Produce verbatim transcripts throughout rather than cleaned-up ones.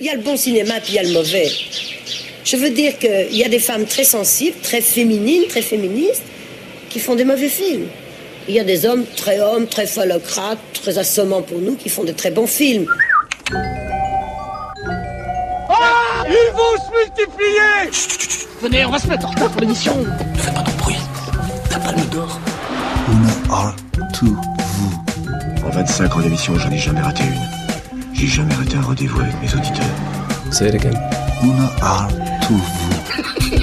Il y a le bon cinéma, puis il y a le mauvais. Je veux dire qu'il y a des femmes très sensibles, très féminines, très féministes, qui font des mauvais films. Il y a des hommes très hommes, très phallocrates, très assommants pour nous, qui font de très bons films. Ah, ils vont se multiplier. Chut, chut, chut. Venez, on va se mettre en retard pour l'émission. Ne fais pas de bruit, ta palme d'or. Una heure to vous. En vingt-cinq ans d'émission, j'en ai jamais raté une. J'ai jamais raté un rendez-vous avec mes auditeurs. Say it again. Una heure to vous.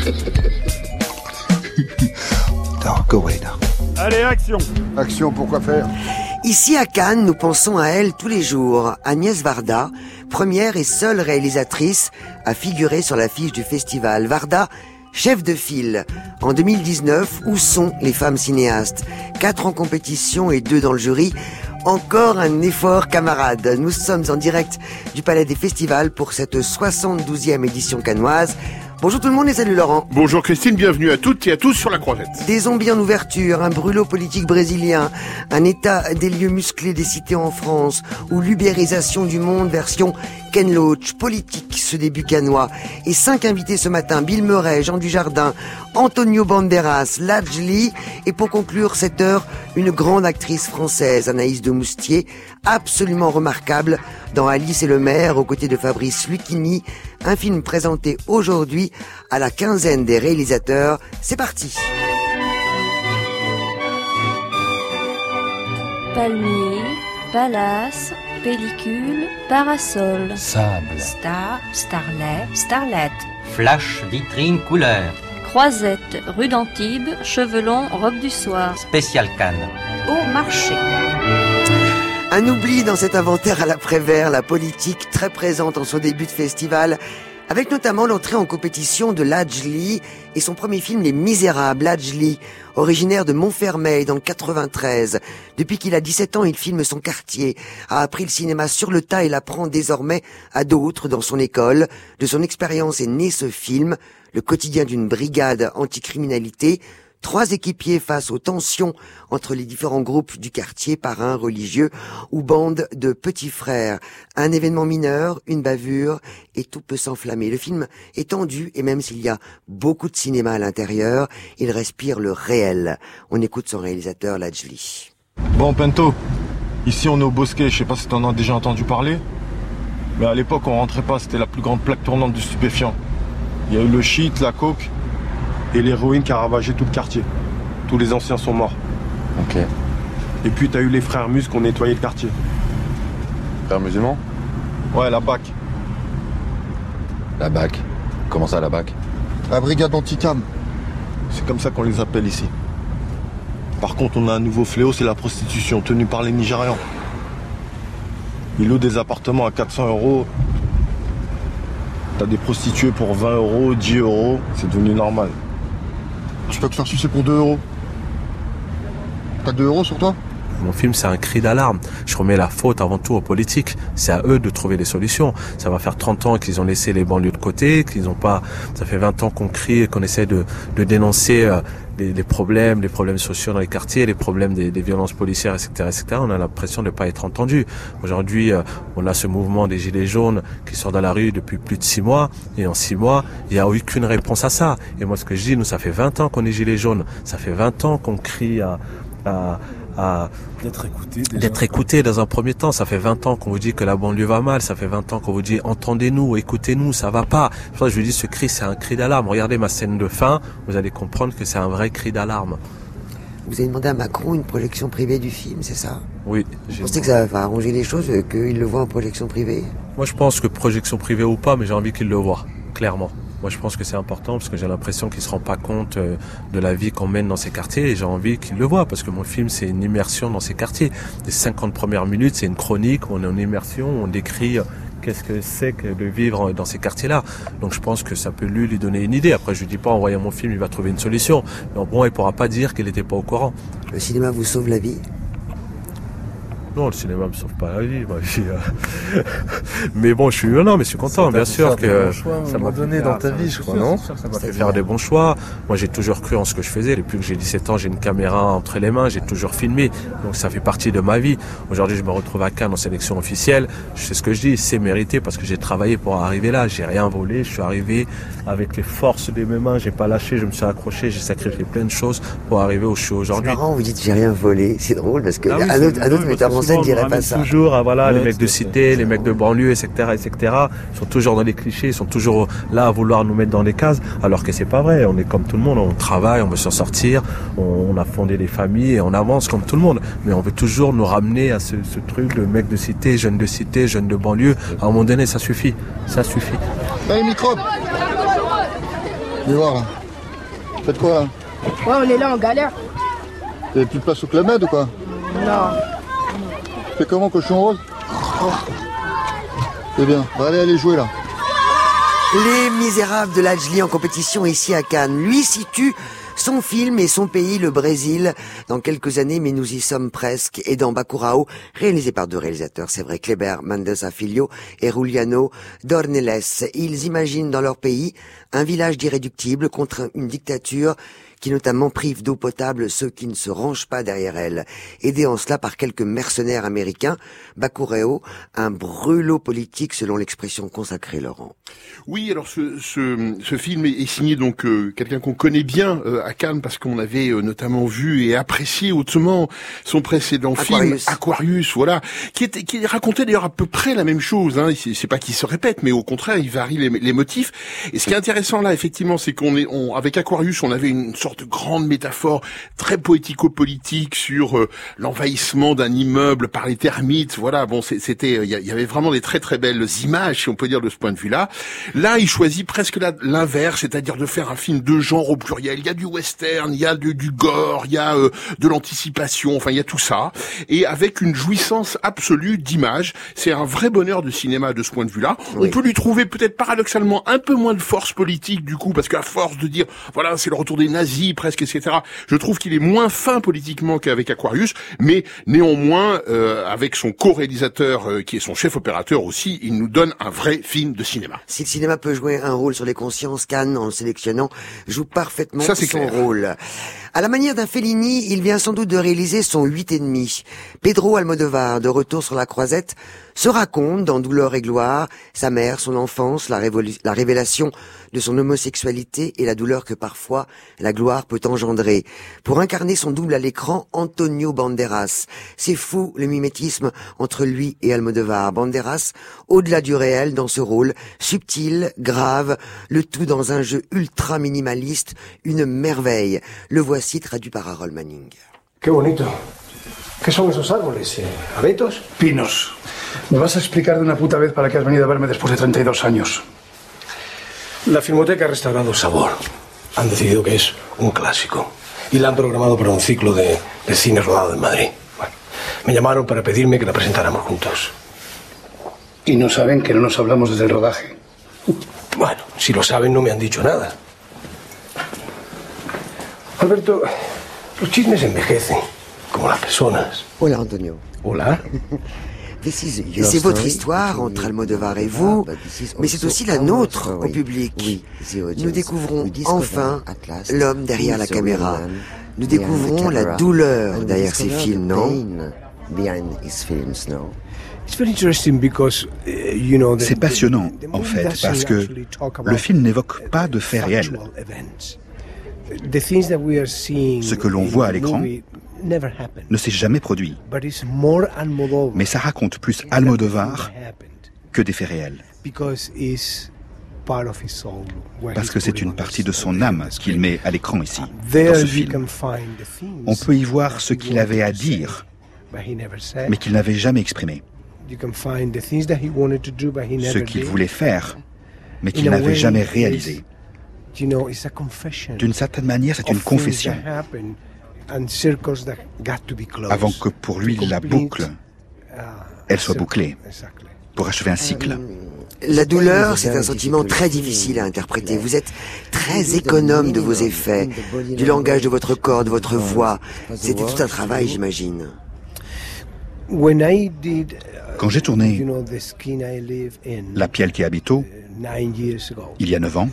Alors, go away now. Allez, action. Action, pourquoi faire? Ici à Cannes, nous pensons à elle tous les jours. Agnès Varda, première et seule réalisatrice à figurer sur l'affiche du festival. Varda, chef de file. En deux mille dix-neuf, où sont les femmes cinéastes? Quatre en compétition et deux dans le jury. Encore un effort, camarades. Nous sommes en direct du Palais des Festivals pour cette soixante-douzième édition cannoise. Bonjour tout le monde et salut Laurent. Bonjour Christine, bienvenue à toutes et à tous sur la Croisette. Des zombies en ouverture, un brûlot politique brésilien, un état des lieux musclés des cités en France, ou l'ubérisation du monde version Ken Loach, politique ce début cannois. Et cinq invités ce matin, Bill Murray, Jean Dujardin, Antonio Banderas, Lajli, et pour conclure cette heure, une grande actrice française, Anaïs de Moustier, absolument remarquable dans Alice et le maire, aux côtés de Fabrice Lucchini, un film présenté aujourd'hui à la quinzaine des réalisateurs. C'est parti. Palmier, palace, pellicule, parasol, sable, star, starlet, starlet, flash, vitrine, couleur, croisette, rue d'Antibes, chevelon, robe du soir, spécial Cannes, au marché. Un oubli dans cet inventaire à l'après-vert, la politique très présente en son début de festival, avec notamment l'entrée en compétition de Lajli et son premier film Les Misérables. Lajli, originaire de Montfermeil dans le quatre-vingt-treize. Depuis qu'il a dix-sept ans, il filme son quartier, a appris le cinéma sur le tas et l'apprend désormais à d'autres dans son école. De son expérience est né ce film, le quotidien d'une brigade anticriminalité. Trois équipiers face aux tensions entre les différents groupes du quartier, parrains, religieux ou bandes de petits frères. Un événement mineur, une bavure, et tout peut s'enflammer. Le film est tendu, et même s'il y a beaucoup de cinéma à l'intérieur, il respire le réel. On écoute son réalisateur, Lajli. Bon, Pento, ici on est au Bosquet, je sais pas si t'en as déjà entendu parler, mais à l'époque on rentrait pas, c'était la plus grande plaque tournante du stupéfiant. Il y a eu le shit, la coke et l'héroïne qui a ravagé tout le quartier. Tous les anciens sont morts. Ok. Et puis t'as eu les frères Mus qui ont nettoyé le quartier. Frères musulmans? Ouais, la B A C. La B A C? Comment ça, la B A C? La brigade anti-cam. C'est comme ça qu'on les appelle ici. Par contre, on a un nouveau fléau, c'est la prostitution, tenue par les Nigérians. Ils louent des appartements à quatre cents euros. T'as des prostituées pour vingt euros, dix euros, c'est devenu normal. Je peux te faire sucer pour deux euros. T'as deux euros sur toi? Mon film, c'est un cri d'alarme. Je remets la faute avant tout aux politiques. C'est à eux de trouver des solutions. Ça va faire trente ans qu'ils ont laissé les banlieues de côté, qu'ils ont pas, ça fait vingt ans qu'on crie et qu'on essaie de, de dénoncer euh, les, les problèmes, les problèmes sociaux dans les quartiers, les problèmes des, des violences policières, et cetera, et cetera. On a l'impression de ne pas être entendu. Aujourd'hui, euh, on a ce mouvement des Gilets jaunes qui sort dans la rue depuis plus de six mois. Et en six mois, il n'y a aucune réponse à ça. Et moi, ce que je dis, nous, ça fait vingt ans qu'on est Gilets jaunes. Ça fait vingt ans qu'on crie à, à, à d'être écouté, déjà. d'être écouté dans un premier temps. Ça fait vingt ans qu'on vous dit que la banlieue va mal. Ça fait vingt ans qu'on vous dit entendez-nous, écoutez-nous, ça va pas. Je vous dis, ce cri, c'est un cri d'alarme. Regardez ma scène de fin, vous allez comprendre que c'est un vrai cri d'alarme. Vous avez demandé à Macron une projection privée du film, c'est ça? Oui. Vous pensez que ça va arranger les choses, qu'il le voit en projection privée? Moi, je pense que projection privée ou pas, mais j'ai envie qu'il le voit, clairement. Moi, je pense que c'est important parce que j'ai l'impression qu'il se rend pas compte euh, de la vie qu'on mène dans ces quartiers et j'ai envie qu'il le voit parce que mon film, c'est une immersion dans ces quartiers. Les cinquante premières minutes, c'est une chronique, on est en immersion, on décrit euh, qu'est-ce que c'est que de vivre dans ces quartiers-là. Donc, je pense que ça peut lui, lui donner une idée. Après, je lui dis pas, en voyant mon film, il va trouver une solution. Mais bon, il pourra pas dire qu'il était pas au courant. Le cinéma vous sauve la vie? Non, le cinéma me sauve pas la vie, ma vie. Mais bon, je suis non, mais je suis content, bien sûr que ça m'a donné dans ta vie, je crois, non? Ça m'a fait faire des bons choix. Moi, j'ai toujours cru en ce que je faisais. Depuis que j'ai dix-sept ans, j'ai une caméra entre les mains, j'ai toujours filmé. Donc ça fait partie de ma vie. Aujourd'hui, je me retrouve à Cannes en sélection officielle. Je sais ce que je dis, c'est mérité parce que j'ai travaillé pour arriver là. J'ai rien volé, je suis arrivé avec les forces de mes mains, j'ai pas lâché, je me suis accroché, j'ai sacrifié plein de choses pour arriver où je suis aujourd'hui. C'est marrant, vous dites j'ai rien volé, c'est drôle parce que ah oui, un autre, un autre metteur en scène dirait pas ça. Toujours, ah, voilà, ouais, les mecs de cité, les mecs de banlieue, et cetera, et cetera. Ils sont toujours dans les clichés, ils sont toujours là à vouloir nous mettre dans les cases, alors que c'est pas vrai. On est comme tout le monde, on travaille, on veut s'en sortir, on, on a fondé des familles et on avance comme tout le monde. Mais on veut toujours nous ramener à ce, ce truc de mecs de cité, jeunes de cité, jeunes de banlieue. À un moment donné, ça suffit, ça suffit. Hey, microbe. Viens voir là. Faites quoi là? Ouais, on est là, on galère. T'avais plus de place au Club Med ou quoi? Non. Fais comment, cochon rose? C'est bien, on va aller aller jouer là. Les Misérables de Ladjli en compétition ici à Cannes. Lui situe son film et son pays, le Brésil, dans quelques années, mais nous y sommes presque. Et dans Bacurao, réalisé par deux réalisateurs, c'est vrai, Kleber Mendonça Filho et Juliano Dornelles. Ils imaginent dans leur pays un village d'irréductibles contre une dictature qui notamment prive d'eau potable ceux qui ne se rangent pas derrière elle. Aidé en cela par quelques mercenaires américains, Bacurao, un brûlot politique selon l'expression consacrée, Laurent. Oui, alors ce, ce, ce film est, est signé donc euh, quelqu'un qu'on connaît bien euh, à Cannes parce qu'on avait euh, notamment vu et apprécié hautement son précédent Aquarius. film Aquarius, voilà, qui était qui racontait d'ailleurs à peu près la même chose. Hein. C'est, c'est pas qu'il se répète, mais au contraire, il varie les, les motifs. Et ce qui est intéressant là, effectivement, c'est qu'on est, on, avec Aquarius, on avait une sorte de grande métaphore très poético-politique sur euh, l'envahissement d'un immeuble par les termites. Voilà, bon, c'était, il y avait vraiment des très très belles images, si on peut dire de ce point de vue-là. Là, il choisit presque la, l'inverse, c'est-à-dire de faire un film de genre au pluriel. Il y a du western, il y a du, du gore, il y a euh, de l'anticipation, enfin il y a tout ça, et avec une jouissance absolue d'image. C'est un vrai bonheur de cinéma de ce point de vue-là. Oui. On peut lui trouver peut-être paradoxalement un peu moins de force politique du coup, parce qu'à force de dire voilà c'est le retour des nazis presque, et cetera. Je trouve qu'il est moins fin politiquement qu'avec Aquarius, mais néanmoins euh, avec son co-réalisateur euh, qui est son chef opérateur aussi, il nous donne un vrai film de cinéma. Si le cinéma peut jouer un rôle sur les consciences, Cannes, en le sélectionnant, joue parfaitement Ça, c'est son clair. rôle. À la manière d'un Fellini, il vient sans doute de réaliser son huit et demi. Pedro Almodovar, de retour sur la croisette, se raconte dans Douleur et gloire sa mère, son enfance, la, révolu- la révélation de son homosexualité et la douleur que parfois la gloire peut engendrer. Pour incarner son double à l'écran, Antonio Banderas. C'est fou le mimétisme entre lui et Almodovar. Banderas, au-delà du réel dans ce rôle, subtil, grave, le tout dans un jeu ultra minimaliste, une merveille. Le voici traduit par Harold Manning. Qué bonito. ¿Qué son esos árboles? ¿Abetos? Pinos. ¿Me vas a explicar de una puta vez para qué has venido a verme después de treinta y dos años? La Filmoteca ha restaurado Sabor. Han decidido que es un clásico. Y la han programado para un ciclo de, de cine rodado en Madrid. Bueno, me llamaron para pedirme que la presentáramos juntos. Y no saben que no nos hablamos desde el rodaje. Bueno, si lo saben no me han dicho nada. Alberto, los chismes envejecen, como las personas. Hola, Antonio. Hola. C'est votre histoire entre Almodovar et vous, mais c'est aussi la nôtre au public. Nous découvrons enfin l'homme derrière la caméra. Nous découvrons la douleur derrière ses films, non? C'est passionnant, en fait, parce que le film n'évoque pas de faits réels. Ce que l'on voit à l'écran ne s'est jamais produit. Mais ça raconte plus Almodovar que des faits réels. Parce que c'est une partie de son âme qu'il met à l'écran ici, dans ce film. On peut y voir ce qu'il avait à dire, mais qu'il n'avait jamais exprimé. Ce qu'il voulait faire, mais qu'il n'avait jamais réalisé. D'une certaine manière, c'est une confession. Avant que pour lui, la boucle, elle soit bouclée, pour achever un cycle. La douleur, c'est un sentiment très difficile à interpréter. Vous êtes très économe de vos effets, du langage de votre corps, de votre voix. C'était tout un travail, j'imagine. Quand j'ai tourné La Piel qui habite au, il y a neuf ans,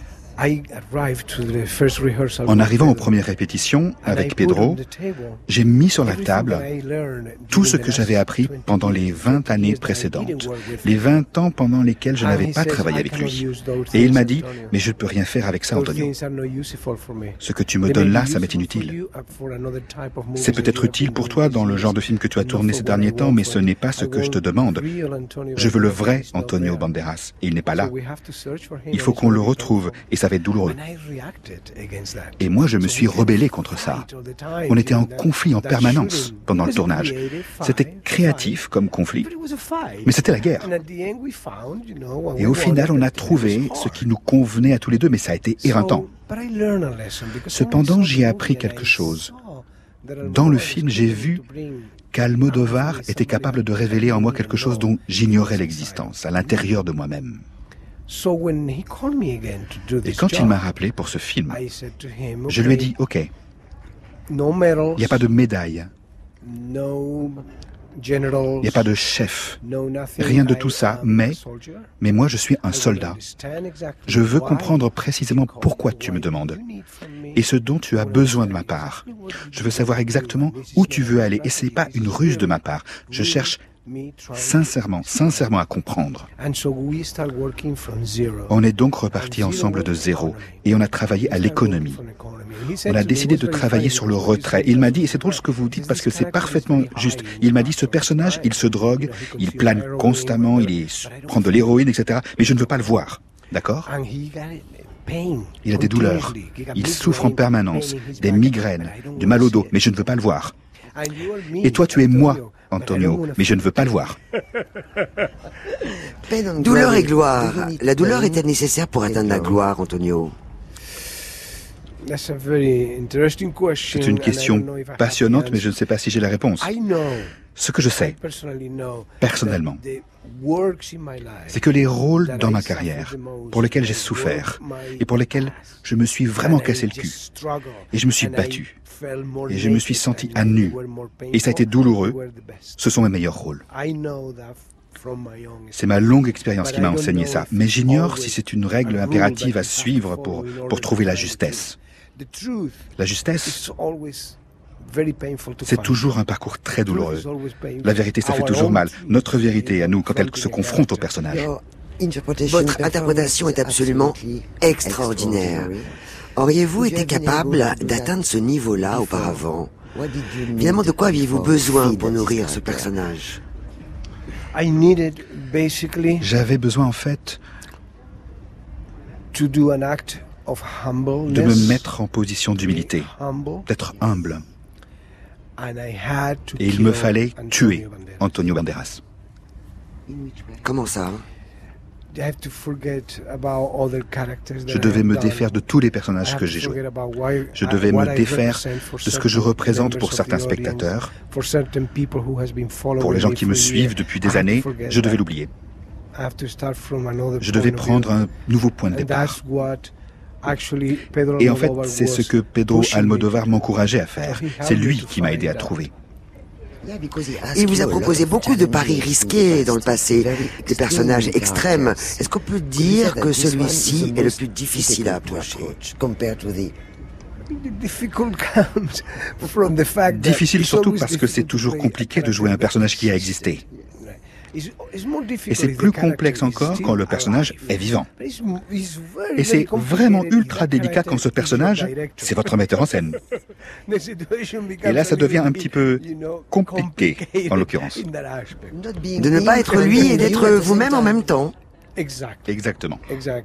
en arrivant aux premières répétitions avec Pedro, j'ai mis sur la table tout ce que j'avais appris pendant les vingt années précédentes, les vingt ans pendant lesquels je n'avais pas travaillé avec lui. Et il m'a dit, mais je ne peux rien faire avec ça, Antonio. Ce que tu me donnes là, ça m'est inutile. C'est peut-être utile pour toi dans le genre de film que tu as tourné ces derniers temps, mais ce n'est pas ce que je te demande. Je veux le vrai Antonio Banderas, et il n'est pas là. Il faut qu'on le retrouve, et ça va être douloureux. Et moi, je me suis rebellé contre ça. On était en conflit en permanence pendant le tournage. C'était créatif comme conflit, mais c'était la guerre. Et au final, on a trouvé ce qui nous convenait à tous les deux, mais ça a été éreintant. Cependant, j'y ai appris quelque chose. Dans le film, j'ai vu qu'Almodovar était capable de révéler en moi quelque chose dont j'ignorais l'existence, à l'intérieur de moi-même. Et quand il m'a rappelé pour ce film, je lui ai dit, ok, il n'y a pas de médaille, il n'y a pas de chef, rien de tout ça, mais, mais moi je suis un soldat. Je veux comprendre précisément pourquoi tu me demandes et ce dont tu as besoin de ma part. Je veux savoir exactement où tu veux aller et ce n'est pas une ruse de ma part. Je cherche sincèrement, sincèrement à comprendre. On est donc repartis ensemble de zéro et on a travaillé à l'économie. On a décidé de travailler sur le retrait. Il m'a dit, et c'est drôle ce que vous dites parce que c'est parfaitement juste, il m'a dit, ce personnage, il se drogue, il plane constamment, il est, prend de l'héroïne, et cetera. Mais je ne veux pas le voir, d'accord ? Il a des douleurs, il souffre en permanence, des migraines, du mal au dos, mais je ne veux pas le voir. Et toi, tu es moi, Antonio, mais je ne veux pas le voir. Douleur et gloire. La douleur est-elle nécessaire pour atteindre la gloire, Antonio? C'est une question passionnante, mais je ne sais pas si j'ai la réponse. Ce que je sais, personnellement, c'est que les rôles dans ma carrière, pour lesquels j'ai souffert, et pour lesquels je me suis vraiment cassé le cul, et je me suis battu, et je me suis senti à nu, et ça a été douloureux, ce sont mes meilleurs rôles. C'est ma longue expérience qui m'a enseigné ça, mais j'ignore si c'est une règle impérative à suivre pour, pour trouver la justesse. La justesse, c'est toujours un parcours très douloureux. La vérité, ça fait toujours mal. Notre vérité à nous, quand elle se confronte au personnage. Votre interprétation est absolument extraordinaire. Auriez-vous été capable d'atteindre ce niveau-là auparavant? Finalement, de quoi aviez-vous besoin pour nourrir ce personnage? J'avais besoin, en fait, de me mettre en position d'humilité, d'être humble. Et il me fallait tuer Antonio Banderas. Comment ça? Je devais me défaire de tous les personnages que j'ai joués. Je devais me défaire de ce que je représente pour certains spectateurs. Pour les gens qui me suivent depuis des années, je devais l'oublier. Je devais prendre un nouveau point de départ. Et en fait, c'est ce que Pedro Almodovar m'encourageait à faire. C'est lui qui m'a aidé à trouver. Il vous a proposé beaucoup de paris risqués dans le passé, des personnages extrêmes. Est-ce qu'on peut dire que celui-ci est le plus difficile à approcher? Difficile surtout parce que c'est toujours compliqué de jouer un personnage qui a existé. Et c'est plus complexe encore quand le personnage est vivant. Et c'est vraiment ultra délicat quand ce personnage, c'est votre metteur en scène. Et là, ça devient un petit peu compliqué, en l'occurrence. De ne pas être lui et d'être vous-même en même temps. Exactement.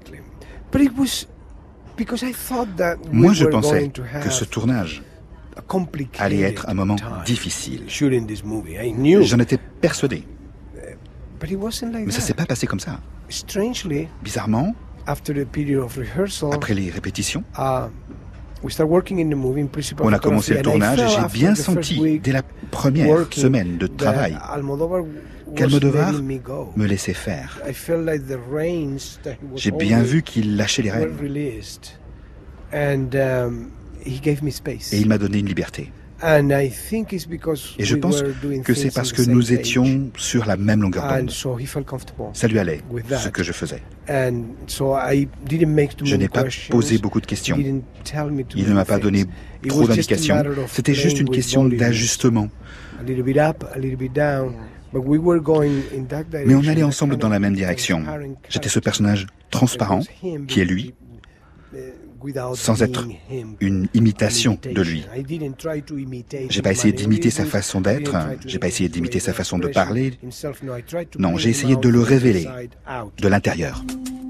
Moi, je pensais que ce tournage allait être un moment difficile. J'en étais persuadé. Mais ça ne s'est pas passé comme ça. Bizarrement, après les répétitions, on a commencé le tournage et j'ai bien senti, dès la première semaine de travail, qu'Almodovar me laissait faire. J'ai bien vu qu'il lâchait les rênes. Et il m'a donné une liberté. Et je pense que c'est parce que nous étions sur la même longueur d'onde. Ça lui allait, ce que je faisais. Je n'ai pas posé beaucoup de questions. Il ne m'a pas donné trop d'indications. C'était juste une question d'ajustement. Mais on allait ensemble dans la même direction. J'étais ce personnage transparent, qui est lui, sans être une imitation de lui. J'ai pas essayé d'imiter sa façon d'être, j'ai pas essayé d'imiter sa façon de parler. Non, j'ai essayé de le révéler, de l'intérieur.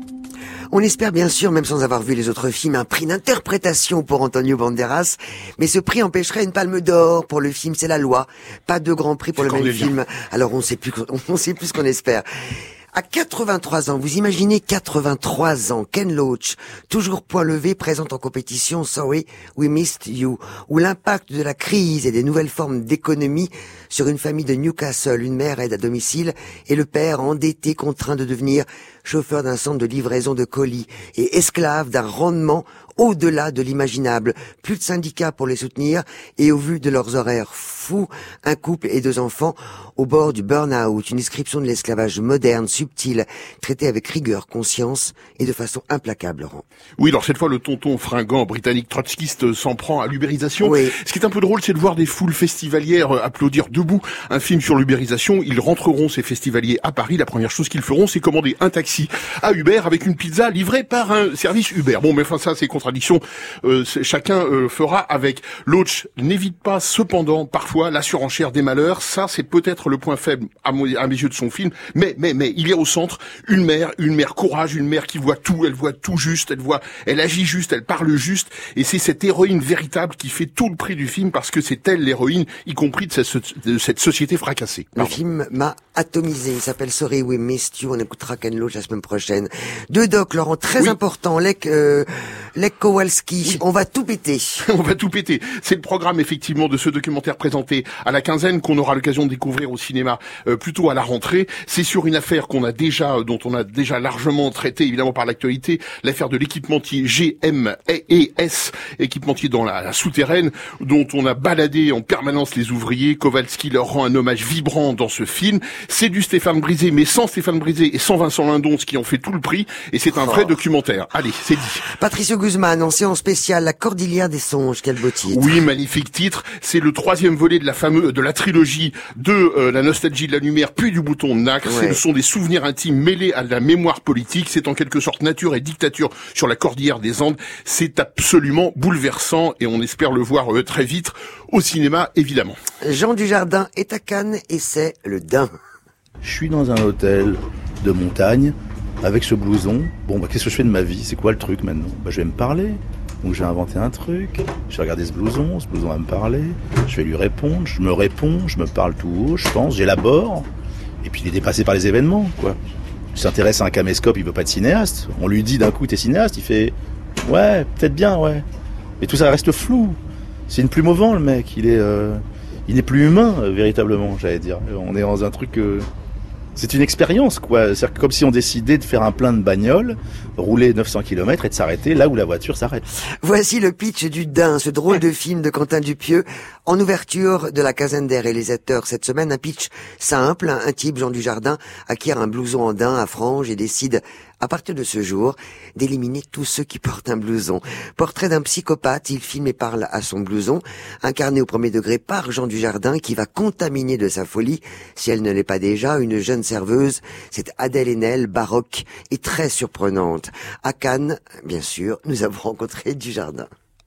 On espère bien sûr, même sans avoir vu les autres films, un prix d'interprétation pour Antonio Banderas, mais ce prix empêcherait une palme d'or pour le film, c'est la loi. Pas de grand prix pour le même film, alors on sait plus, on sait plus ce qu'on espère. À quatre-vingt-trois ans, vous imaginez quatre-vingt-trois ans, Ken Loach, toujours point levé, présente en compétition Sorry, We Missed You, où l'impact de la crise et des nouvelles formes d'économie sur une famille de Newcastle, une mère aide à domicile et le père endetté contraint de devenir chauffeur d'un centre de livraison de colis et esclave d'un rendement au-delà de l'imaginable. Plus de syndicats pour les soutenir et au vu de leurs horaires fous, un couple et deux enfants au bord du burn-out, une description de l'esclavage moderne, subtil, traité avec rigueur, conscience et de façon implacable, Laurent. Oui, alors cette fois, le tonton fringant britannique trotskiste s'en prend à l'ubérisation. Oui. Ce qui est un peu drôle, c'est de voir des foules festivalières applaudir debout un film sur l'ubérisation. Ils rentreront, ces festivaliers, à Paris. La première chose qu'ils feront, c'est commander un taxi à Uber avec une pizza livrée par un service Uber. Bon, mais enfin, ça, c'est contradiction. Euh, chacun euh, fera avec. Loach n'évite pas, cependant, parfois, la surenchère des malheurs. Ça, c'est peut-être le point faible, à, mo- à mes yeux, de son film. Mais, mais, mais, il y a au centre une mère, une mère courage, une mère qui voit tout, elle voit tout juste, elle voit, elle agit juste, elle parle juste. Et c'est cette héroïne véritable qui fait tout le prix du film parce que c'est elle l'héroïne, y compris de cette, de cette société fracassée. Pardon. Le film m'a atomisé. Il s'appelle Sorry We Missed You. On écoutera Ken Loach la semaine prochaine. Deux docs, Laurent, très oui. important. Lech, euh, Lech Kowalski. Oui. On va tout péter. On va tout péter. C'est le programme, effectivement, de ce documentaire présenté à la quinzaine qu'on aura l'occasion de découvrir au cinéma euh, plutôt à la rentrée. C'est sur une affaire qu'on a déjà, euh, dont on a déjà largement traité, évidemment, par l'actualité. L'affaire de l'équipementier G M E S, équipementier dans la, la souterraine, dont on a baladé en permanence les ouvriers. Kowalski leur rend un hommage vibrant dans ce film. C'est du Stéphane Brisé, mais sans Stéphane Brisé et sans Vincent Lindon, qui ont fait tout le prix. Et c'est un vrai oh. documentaire. Allez, c'est dit. Patricio Guzman, en séance spéciale, La Cordillère des Songes. Quel beau titre. Oui, magnifique titre. C'est le troisième volet de la fameuse, de la trilogie de euh, La Nostalgie de la Lumière, puis du Bouton de Nacre. Ouais. Ce sont des souvenirs intimes mêlés à la mémoire politique. C'est en quelque sorte nature et dictature sur la Cordillère des Andes. C'est absolument bouleversant et on espère le voir euh, très vite au cinéma, évidemment. Jean Dujardin est à Cannes et c'est le Dain. Je suis dans un hôtel de montagne avec ce blouson. Bon, bah, qu'est-ce que je fais de ma vie? C'est quoi le truc maintenant? Bah, je vais me parler. Donc, j'ai inventé un truc. Je vais regarder ce blouson. Ce blouson va me parler. Je vais lui répondre. Je me réponds. Je me parle tout haut. Je pense. J'élabore. Et puis, il est dépassé par les événements, quoi. Il s'intéresse à un caméscope. Il veut pas être cinéaste. On lui dit d'un coup, t'es cinéaste. Il fait, ouais, peut-être bien, ouais. Mais tout ça reste flou. C'est une plume au vent, le mec. Il est, euh, il n'est plus humain, euh, véritablement, j'allais dire. On est dans un truc... Euh, c'est une expérience, quoi. C'est comme si on décidait de faire un plein de bagnoles, rouler neuf cents kilomètres et de s'arrêter là où la voiture s'arrête. Voici le pitch du Dain, ce drôle de film de Quentin Dupieux, en ouverture de la quinzaine des réalisateurs cette semaine. Un pitch simple, un type, Jean Dujardin, acquiert un blouson en daim à franges et décide, à partir de ce jour, d'éliminer tous ceux qui portent un blouson. Portrait d'un psychopathe, il filme et parle à son blouson, incarné au premier degré par Jean Dujardin, qui va contaminer de sa folie, si elle ne l'est pas déjà, une jeune serveuse, cette Adèle Haenel, baroque et très surprenante. À Cannes, bien sûr, nous avons rencontré Dujardin.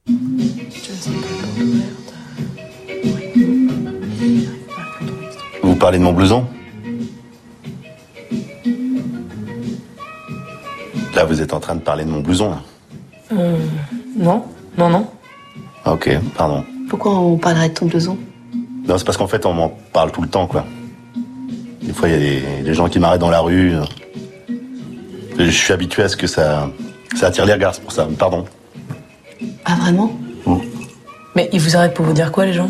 Vous parlez de mon blouson? Là, vous êtes en train de parler de mon blouson, là. Euh... Non, non, non. Ok, pardon. Pourquoi on parlerait de ton blouson? Non, c'est parce qu'en fait, on m'en parle tout le temps, quoi. Des fois, il y a des, des gens qui m'arrêtent dans la rue. Je suis habitué à ce que ça, ça attire les regards, c'est pour ça. Pardon. Ah, vraiment? Mmh. Mais ils vous arrêtent pour vous dire quoi, les gens?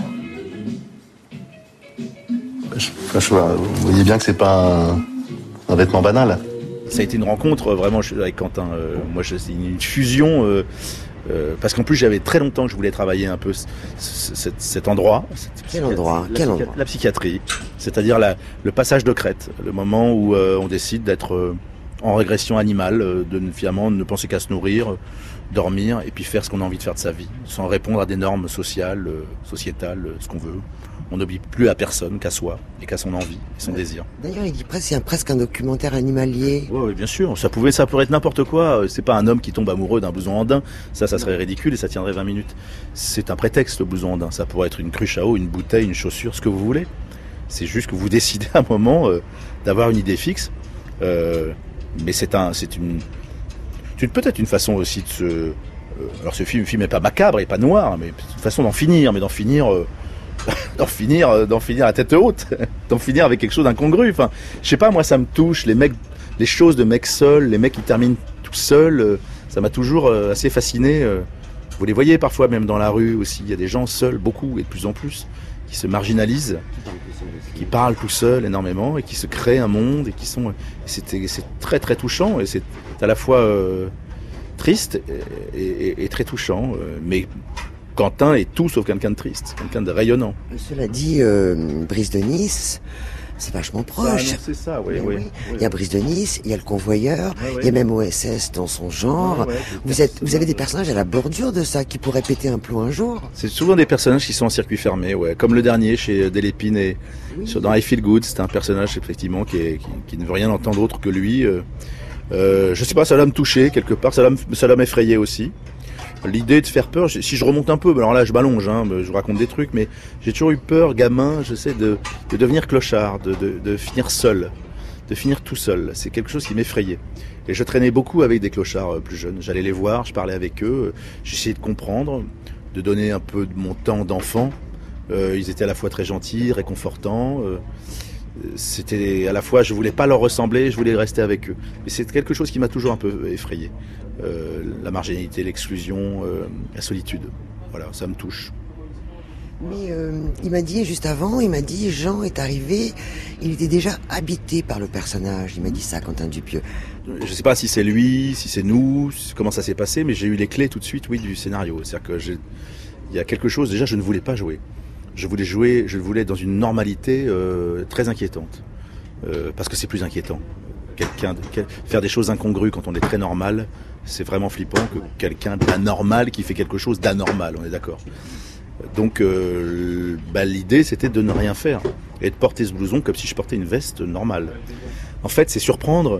je, je, je, Vous voyez bien que c'est pas un, un vêtement banal. Ça a été une rencontre, vraiment, avec Quentin. Euh, moi, c'est une fusion... Euh, Euh, parce qu'en plus j'avais très longtemps que je voulais travailler un peu c- c- cet, cet endroit. Cette Quel endroit la, Quel psychi- endroit la psychiatrie, c'est-à-dire la, le passage de crête, le moment où euh, on décide d'être euh, en régression animale, euh, de ne- finalement ne penser qu'à se nourrir, euh, dormir et puis faire ce qu'on a envie de faire de sa vie, sans répondre à des normes sociales, euh, sociétales, euh, ce qu'on veut. On n'oblie plus à personne qu'à soi et qu'à son envie et son désir. D'ailleurs, il dit presque, c'est un- presque un documentaire animalier. Oui, bien sûr. Ça pouvait, ça pourrait être n'importe quoi. C'est pas un homme qui tombe amoureux d'un blouson andin. Ça, ça serait ridicule et ça tiendrait vingt minutes. C'est un prétexte, le blouson andin. Ça pourrait être une cruche à eau, une bouteille, une chaussure, ce que vous voulez. C'est juste que vous décidez à un moment euh, d'avoir une idée fixe. Euh, mais c'est un, c'est une, c'est peut-être une façon aussi de se. Euh, alors ce film, le film est pas macabre et pas noir, mais c'est une façon d'en finir, mais d'en finir. Euh, d'en finir d'en finir à tête haute, d'en finir avec quelque chose d'incongru. Enfin, je sais pas, moi ça me touche, les mecs, les choses de mecs seuls, les mecs qui terminent tout seuls, euh, ça m'a toujours euh, assez fasciné. Euh. Vous les voyez parfois même dans la rue aussi, il y a des gens seuls, beaucoup et de plus en plus, qui se marginalisent, qui parlent tout seuls énormément et qui se créent un monde et qui sont, c'était, c'est très très touchant et c'est à la fois euh, triste et, et, et très touchant, euh, mais Quentin est tout sauf quelqu'un de triste, quelqu'un de rayonnant. Cela dit, euh, Brice de Nice, c'est vachement proche. Ah, c'est ça, oui, oui, oui, oui. Il y a Brice de Nice, il y a le Convoyeur, ouais, ouais. il y a même O S S dans son genre. Ouais, ouais, vous êtes, vous avez des personnages à la bordure de ça qui pourraient péter un plomb un jour. C'est souvent des personnages qui sont en circuit fermé, ouais. Comme le dernier chez Delépine et oui. sur, dans I Feel Good, c'est un personnage effectivement qui, est, qui, qui ne veut rien entendre autre que lui. Euh, euh, je sais pas, ça l'a me toucher quelque part, ça l'a, ça l'a m'effrayé aussi. L'idée de faire peur, si je remonte un peu, alors là je m'allonge, hein, je vous raconte des trucs, mais j'ai toujours eu peur, gamin, je sais, de, de devenir clochard, de, de, de finir seul, de finir tout seul. C'est quelque chose qui m'effrayait. Et je traînais beaucoup avec des clochards plus jeunes. J'allais les voir, je parlais avec eux, j'essayais de comprendre, de donner un peu de mon temps d'enfant. Euh, ils étaient à la fois très gentils, réconfortants. Euh, c'était à la fois, je voulais pas leur ressembler, je voulais rester avec eux. Mais c'est quelque chose qui m'a toujours un peu effrayé. Euh, la marginalité, l'exclusion, euh, la solitude. Voilà, ça me touche. Mais euh, il m'a dit juste avant, il m'a dit Jean est arrivé, il était déjà habité par le personnage. Il m'a dit ça, Quentin Dupieux. Je sais pas si c'est lui, si c'est nous, comment ça s'est passé, mais j'ai eu les clés tout de suite, oui, du scénario. C'est-à-dire que j'ai, il y a quelque chose. Déjà, je ne voulais pas jouer. Je voulais jouer, je voulais dans une normalité euh, très inquiétante, euh, parce que c'est plus inquiétant. Quelqu'un de, quel, faire des choses incongrues quand on est très normal, c'est vraiment flippant que quelqu'un d'anormal qui fait quelque chose d'anormal, on est d'accord. Donc euh, bah, l'idée c'était de ne rien faire et de porter ce blouson comme si je portais une veste normale. En fait c'est surprendre,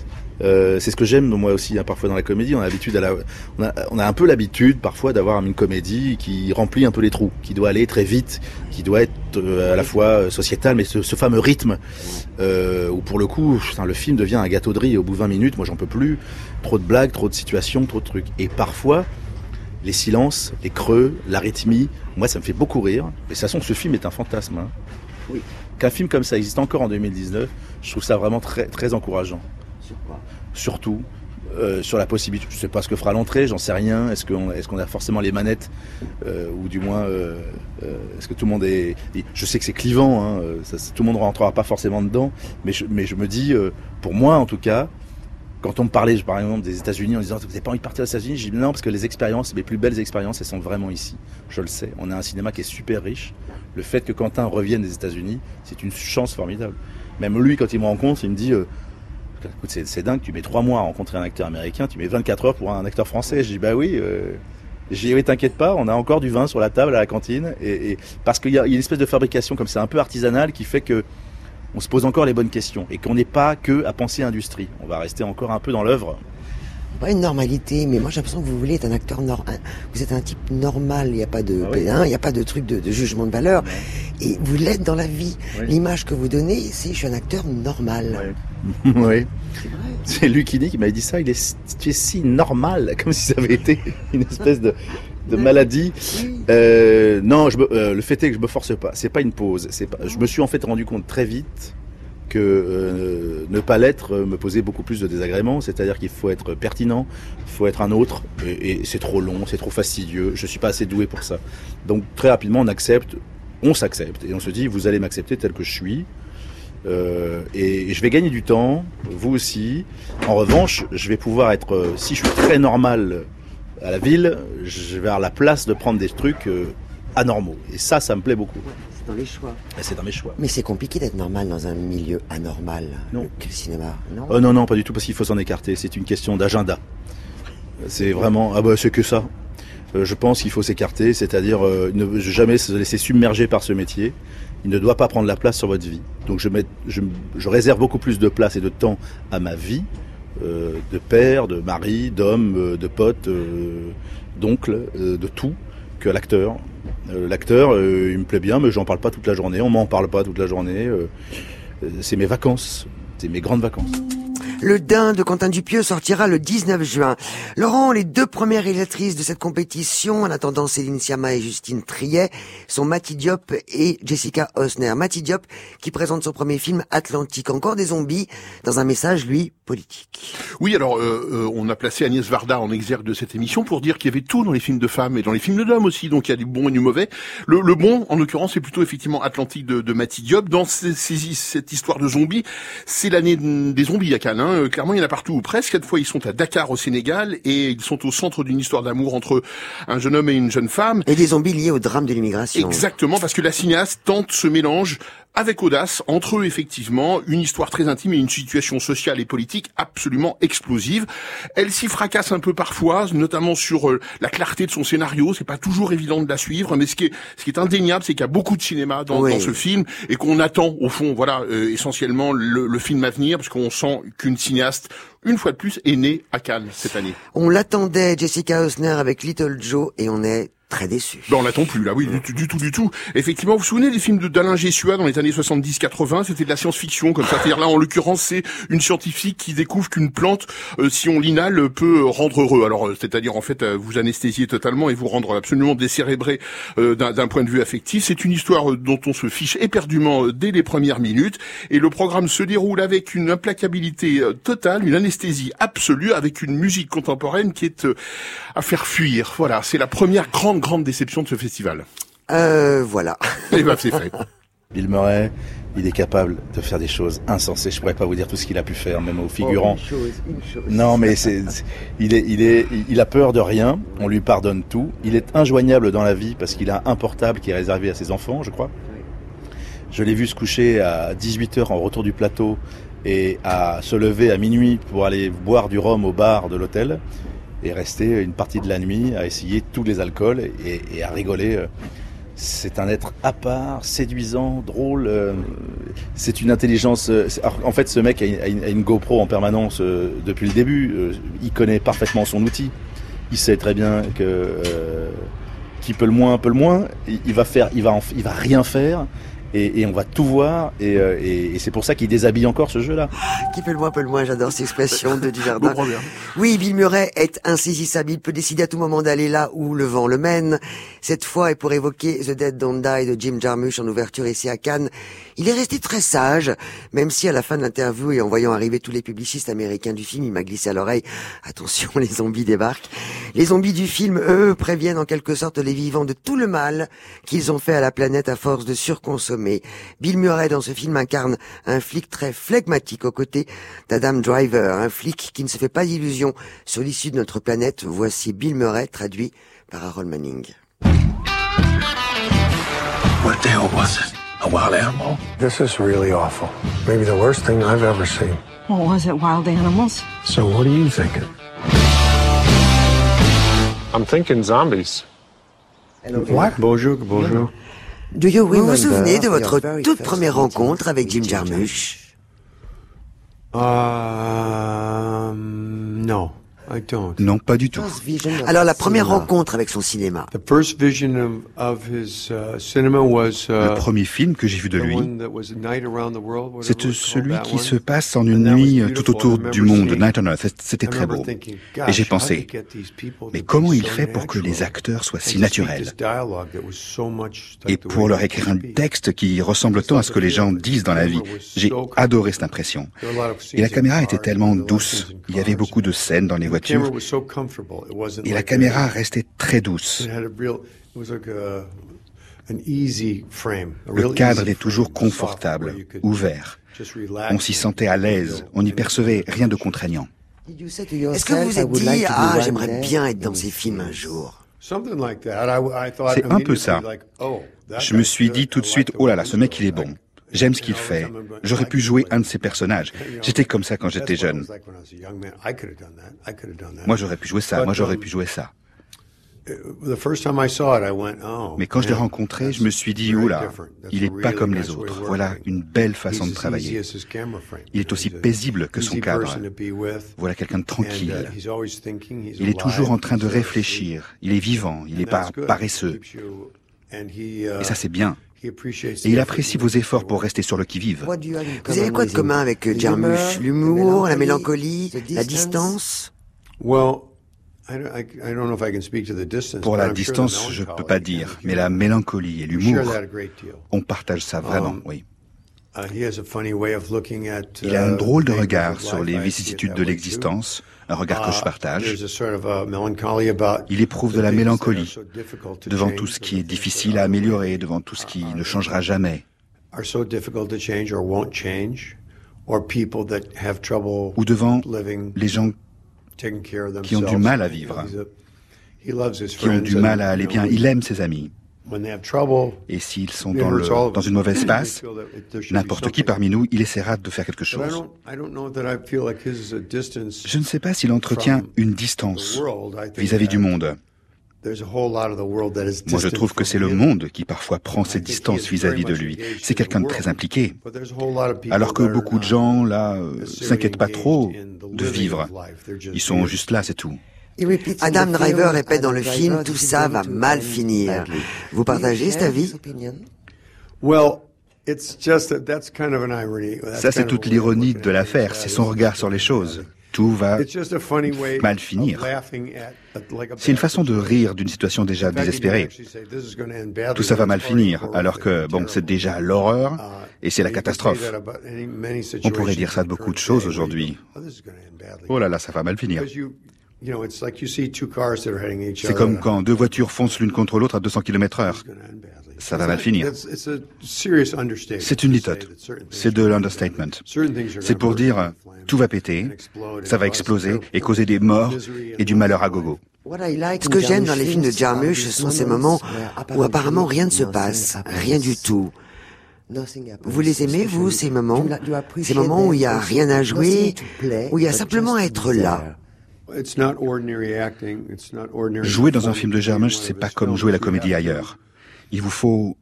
euh, c'est ce que j'aime moi aussi hein, parfois dans la comédie, on a, l'habitude à la, on, a, on a un peu l'habitude parfois d'avoir une comédie qui remplit un peu les trous, qui doit aller très vite, qui doit être euh, à la fois sociétale, mais ce, ce fameux rythme euh, où pour le coup putain, le film devient un gâteau de riz au bout de vingt minutes, moi j'en peux plus, trop de blagues, trop de situations, trop de trucs. Et parfois les silences, les creux, l'arythmie, moi ça me fait beaucoup rire. Mais de toute façon, ce film est un fantasme. Hein. Oui. Qu'un film comme ça existe encore en deux mille dix-neuf, je trouve ça vraiment très, très encourageant. Sur quoi ? Surtout euh, sur la possibilité, je sais pas ce que fera l'entrée, j'en sais rien. Est-ce qu'on, est-ce qu'on a forcément les manettes euh, ou du moins, euh, euh, est-ce que tout le monde est... Je sais que c'est clivant, hein, ça, tout le monde ne rentrera pas forcément dedans, mais je, mais je me dis, euh, pour moi en tout cas, quand on me parlait, par exemple, des États-Unis en disant vous n'avez pas envie de partir aux États-Unis, je dis non parce que les expériences, mes plus belles expériences, elles sont vraiment ici. Je le sais. On a un cinéma qui est super riche. Le fait que Quentin revienne des États-Unis, c'est une chance formidable. Même lui, quand il me rencontre, il me dit euh, écoute, c'est, c'est dingue, tu mets trois mois à rencontrer un acteur américain, tu mets vingt-quatre heures pour un acteur français. Je dis bah oui. Euh, J'ai dit oui, t'inquiète pas, on a encore du vin sur la table à la cantine et, et parce qu'il y a, il y a une espèce de fabrication comme ça, un peu artisanale, qui fait que on se pose encore les bonnes questions et qu'on n'est pas que à penser industrie. On va rester encore un peu dans l'œuvre. Pas une normalité, mais moi j'ai l'impression que vous voulez être un acteur normal. Vous êtes un type normal, il n'y a pas de, ah oui. hein, il n'y a pas de truc de, de jugement de valeur. Ouais. Et vous l'êtes dans la vie. Oui. L'image que vous donnez, c'est je suis un acteur normal. Oui. oui. C'est vrai. C'est Lucchini qui m'avait dit ça. Il est, tu es si normal, comme si ça avait été une espèce de, de maladie. Oui. Euh, non, je me, euh, le fait est que je me force pas. C'est pas une pause. C'est pas. Je me suis en fait rendu compte très vite que euh, ne pas l'être euh, me posait beaucoup plus de désagréments, c'est-à-dire qu'il faut être pertinent, il faut être un autre, et, et c'est trop long, c'est trop fastidieux, je suis pas assez doué pour ça. Donc très rapidement on accepte, on s'accepte, et on se dit vous allez m'accepter tel que je suis, euh, et, et je vais gagner du temps, vous aussi. En revanche, je vais pouvoir être, euh, si je suis très normal à la ville, je vais avoir la place de prendre des trucs euh, anormaux. Et ça, ça me plaît beaucoup. Ouais, c'est dans les choix. Et c'est dans mes choix. Mais c'est compliqué d'être normal dans un milieu anormal. Non. Que le cinéma, non euh, Non, non, pas du tout, parce qu'il faut s'en écarter. C'est une question d'agenda. C'est vraiment... Ah bah c'est que ça. Euh, je pense qu'il faut s'écarter, c'est-à-dire euh, ne jamais se laisser submerger par ce métier. Il ne doit pas prendre la place sur votre vie. Donc je, mets, je, je réserve beaucoup plus de place et de temps à ma vie, euh, de père, de mari, d'homme, euh, de pote, euh, d'oncle, euh, de tout, que l'acteur. Euh, l'acteur, euh, il me plaît bien, mais j'en parle pas toute la journée, on m'en parle pas toute la journée. Euh, c'est mes vacances, c'est mes grandes vacances. Le Dain de Quentin Dupieux sortira le dix-neuf juin. Laurent, les deux premières réalisatrices de cette compétition, en attendant Céline Sciamma et Justine Triet, sont Mati Diop et Jessica Hausner. Mati Diop qui présente son premier film Atlantique, encore des zombies, dans un message, lui, politique. Oui, alors euh, euh, on a placé Agnès Varda en exergue de cette émission pour dire qu'il y avait tout dans les films de femmes et dans les films d'hommes aussi, donc il y a du bon et du mauvais. Le, le bon, en l'occurrence, c'est plutôt effectivement Atlantique de, de Mati Diop. Dans ces, ces, cette histoire de zombies, c'est l'année des zombies à Cannes. Hein. Clairement, il y en a partout ou presque. Cette fois, ils sont à Dakar au Sénégal et ils sont au centre d'une histoire d'amour entre un jeune homme et une jeune femme. Et des zombies liés au drame de l'immigration. Exactement, parce que la cinéaste tente ce mélange avec audace entre eux, effectivement, une histoire très intime et une situation sociale et politique absolument explosive. Elle s'y fracasse un peu parfois, notamment sur euh, la clarté de son scénario. C'est pas toujours évident de la suivre, mais ce qui est, ce qui est indéniable, c'est qu'il y a beaucoup de cinéma dans, oui. dans ce film et qu'on attend, au fond, voilà, euh, essentiellement le, le film à venir, parce qu'on sent qu'une cinéaste, une fois de plus, est née à Cannes cette année. On l'attendait, Jessica Hausner avec Little Joe, et on est très déçu. Ben on l'attend plus là, oui, du, du tout, du tout. Effectivement, vous vous souvenez des films de d'Alain Gessua dans les années soixante-dix quatre-vingts, c'était de la science-fiction comme ça. C'est-à-dire là, en l'occurrence, c'est une scientifique qui découvre qu'une plante, euh, si on l'inhale, peut rendre heureux. Alors, euh, c'est-à-dire en fait, euh, vous anesthésier totalement et vous rendre absolument décérébré euh, d'un, d'un point de vue affectif. C'est une histoire euh, dont on se fiche éperdument euh, dès les premières minutes. Et le programme se déroule avec une implacabilité euh, totale, une anesthésie absolue, avec une musique contemporaine qui est euh, à faire fuir. Voilà, c'est la première grande grande déception de ce festival. Euh, voilà. Et ben, c'est fait. Bill Murray, il est capable de faire des choses insensées. Je pourrais pas vous dire tout ce qu'il a pu faire, même aux figurants. Oh, une chose, une chose. Non, mais c'est, c'est, il est, il est, il a peur de rien. On lui pardonne tout. Il est injoignable dans la vie parce qu'il a un portable qui est réservé à ses enfants, je crois. Je l'ai vu se coucher à dix-huit heures en retour du plateau et à se lever à minuit pour aller boire du rhum au bar de l'hôtel. Et rester une partie de la nuit à essayer tous les alcools et, et à rigoler. C'est un être à part, séduisant, drôle. C'est une intelligence. En fait, ce mec a une, a une GoPro en permanence depuis le début. Il connaît parfaitement son outil. Il sait très bien que euh, qui peut le moins, peut le moins. Il va faire, il va, en, il va rien faire. Et, et on va tout voir, et, euh, et, et c'est pour ça qu'il déshabille encore ce jeu-là. Qui peut le moins, peut le moins, j'adore cette expression de Dujardin. Oui, Bill Murray est insaisissable, il peut décider à tout moment d'aller là où le vent le mène. Cette fois, et pour évoquer The Dead Don't Die de Jim Jarmusch en ouverture ici à Cannes, il est resté très sage, même si à la fin de l'interview et en voyant arriver tous les publicistes américains du film, il m'a glissé à l'oreille, attention, les zombies débarquent. Les zombies du film, eux, préviennent en quelque sorte les vivants de tout le mal qu'ils ont fait à la planète à force de surconsommer. Bill Murray dans ce film incarne un flic très flegmatique aux côtés d'Adam Driver, un flic qui ne se fait pas d'illusions sur l'issue de notre planète. Voici Bill Murray traduit par Harold Manning. What the hell was it? A wild animal? This is really awful. Maybe the worst thing I've ever seen. Well, was it wild animals? So what are you thinking? I'm thinking zombies. What? Bonjour, bonjour. Do you vous vous souvenez de votre toute première rencontre avec Jim Jarmusch? Um, no, I don't. Non, pas du tout. Alors la première rencontre avec son cinéma. The first vision of, of his uh, cinema was, uh, le premier film que j'ai vu de lui, c'est celui qui se passe en une nuit tout autour du monde, Night on Earth. C'était très beau. Et j'ai pensé, mais comment il fait pour que les acteurs soient si naturels? Et pour leur écrire un texte qui ressemble tant à ce que les gens disent dans la vie. J'ai adoré cette impression. Et la caméra était tellement douce. Il y avait beaucoup de scènes dans les voitures. Et la caméra restait très douce. Le cadre est toujours confortable, ouvert. On s'y sentait à l'aise, on n'y percevait rien de contraignant. Est-ce que vous vous êtes dit, ah, j'aimerais bien être dans ces films un jour? C'est un peu ça. Je me suis dit tout de suite, oh là là, ce mec il est bon. J'aime ce qu'il fait. J'aurais pu jouer un de ses personnages. J'étais comme ça quand j'étais jeune. Moi j'aurais pu jouer ça, moi j'aurais pu jouer ça. Mais quand je l'ai rencontré, je me suis dit, oh là, il est pas comme les autres. Voilà une belle façon de travailler. Il est aussi paisible que son cadre. Voilà quelqu'un de tranquille. Il est toujours en train de réfléchir. Il est vivant, il n'est pas paresseux. Et ça c'est bien. Et il apprécie vos efforts pour rester sur le qui-vive. Vous avez quoi de commun avec Jarmusch? L'humour, la mélancolie, la distance? Pour la distance, je ne peux pas dire, mais la mélancolie et l'humour, on partage ça vraiment, oui. Il a un drôle de regard sur les vicissitudes de l'existence, un regard que je partage. Il éprouve de la mélancolie devant tout ce qui est difficile à améliorer, devant tout ce qui ne changera jamais. Ou devant les gens qui ont du mal à vivre, qui ont du mal à aller bien. Il aime ses amis. Et s'ils sont dans, le, dans une mauvaise passe, n'importe qui parmi nous, il essaiera de faire quelque chose. Je ne sais pas s'il entretient une distance vis-à-vis du monde. Moi, je trouve que c'est le monde qui parfois prend cette distance vis-à-vis de lui. C'est quelqu'un de très impliqué. Alors que beaucoup de gens, là, euh, s'inquiètent pas trop de vivre. Ils sont juste là, c'est tout. Adam Driver répète dans le film, tout ça va mal finir. Vous partagez cet avis? Ça, c'est toute l'ironie de l'affaire. C'est son regard sur les choses. Tout va mal finir. C'est une façon de rire d'une situation déjà désespérée. Tout ça va mal finir, alors que, bon, c'est déjà l'horreur et c'est la catastrophe. On pourrait dire ça de beaucoup de choses aujourd'hui. Oh là là, ça va mal finir. C'est comme quand deux voitures foncent l'une contre l'autre à deux cents kilomètres heure. Ça va mal finir. C'est une litote. C'est de l'understatement. C'est pour dire, tout va péter, ça va exploser et causer des morts et du malheur à gogo. Ce que j'aime dans les films de Jarmusch, ce sont ces moments où apparemment rien ne se passe, rien du tout. Vous les aimez, vous, ces moments? Ces moments où il n'y a rien à jouer, où il y a simplement à être là. Jouer dans un film de Jarmusch, c'est pas comme jouer la comédie ailleurs. Il vous faut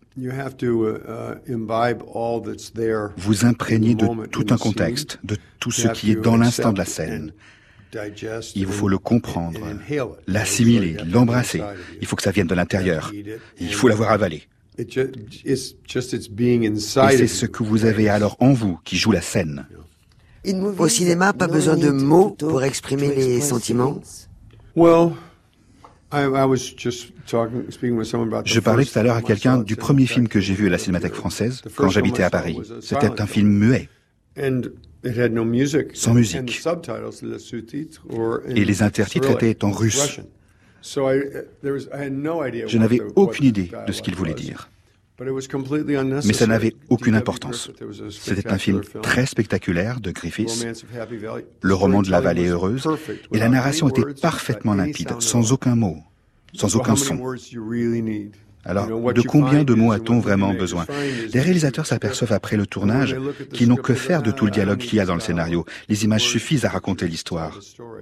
vous imprégner de tout un contexte, de tout ce qui est dans l'instant de la scène. Il vous faut le comprendre, l'assimiler, l'embrasser. Il faut que ça vienne de l'intérieur. Il faut l'avoir avalé. Et c'est ce que vous avez alors en vous qui joue la scène. Au cinéma, pas besoin de mots pour exprimer les sentiments? Je parlais tout à l'heure à quelqu'un du premier film que j'ai vu à la Cinémathèque française, quand j'habitais à Paris. C'était un film muet, sans musique. Et les intertitres étaient en russe. Je n'avais aucune idée de ce qu'il voulait dire. Mais ça n'avait aucune importance. C'était un film très spectaculaire de Griffiths, le roman de la vallée heureuse, et la narration était parfaitement limpide, sans aucun mot, sans aucun son. Alors, de combien de mots a-t-on vraiment besoin? Les réalisateurs s'aperçoivent après le tournage qu'ils n'ont que faire de tout le dialogue qu'il y a dans le scénario. Les images suffisent à raconter l'histoire.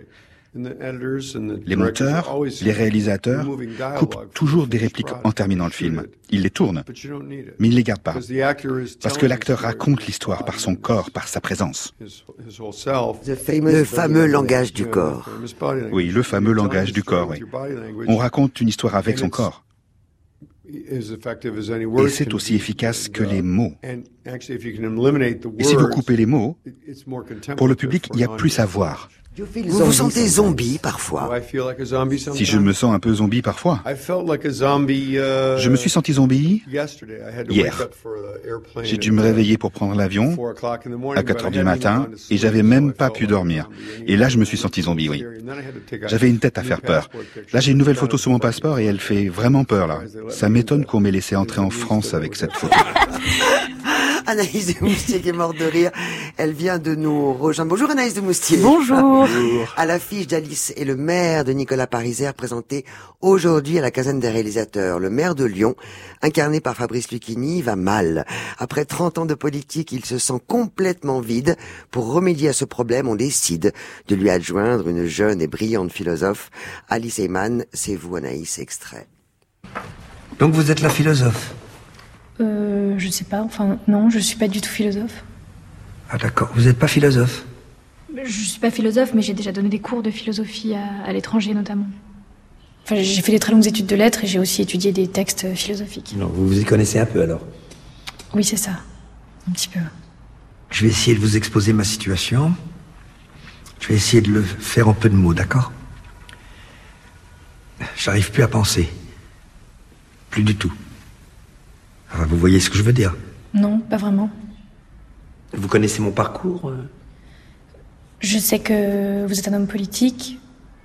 Les monteurs, les réalisateurs coupent toujours des répliques en terminant le film. Ils les tournent, mais ils ne les gardent pas. Parce que l'acteur raconte l'histoire par son corps, par sa présence. Le fameux langage du corps. Oui, le fameux langage du corps, oui. On raconte une histoire avec son corps. Et c'est aussi efficace que les mots. Et si vous coupez les mots, pour le public, il y a plus à voir. Vous vous sentez zombie parfois? Si je me sens un peu zombie parfois. Je me suis senti zombie hier. J'ai dû me réveiller pour prendre l'avion à quatre heures du matin et j'avais même pas pu dormir. Et là, je me suis senti zombie, oui. J'avais une tête à faire peur. Là, j'ai une nouvelle photo sur mon passeport et elle fait vraiment peur, là. Ça m'étonne qu'on m'ait laissé entrer en France avec cette photo. Anaïs de Moustier qui est morte de rire. Elle vient de nous rejoindre. Bonjour Anaïs de Moustier. Bonjour. À l'affiche d'Alice et le maire de Nicolas Pariser, présenté aujourd'hui à la Caserne des réalisateurs. Le maire de Lyon, incarné par Fabrice Lucchini, va mal. Après trente ans de politique, il se sent complètement vide. Pour remédier à ce problème, on décide de lui adjoindre une jeune et brillante philosophe. Alice Eyman, c'est vous Anaïs, extrait. Donc vous êtes la philosophe? Euh, je sais pas, enfin non, je suis pas du tout philosophe. Ah d'accord, vous n'êtes pas philosophe? Je suis pas philosophe, mais j'ai déjà donné des cours de philosophie à, à l'étranger notamment. Enfin, j'ai fait des très longues études de lettres et j'ai aussi étudié des textes philosophiques. Non, vous vous y connaissez un peu alors? Oui, c'est ça, un petit peu. Je vais essayer de vous exposer ma situation. Je vais essayer de le faire en peu de mots, d'accord? J'arrive plus à penser. Plus du tout. Enfin, vous voyez ce que je veux dire? Non, pas vraiment. Vous connaissez mon parcours? Je sais que vous êtes un homme politique,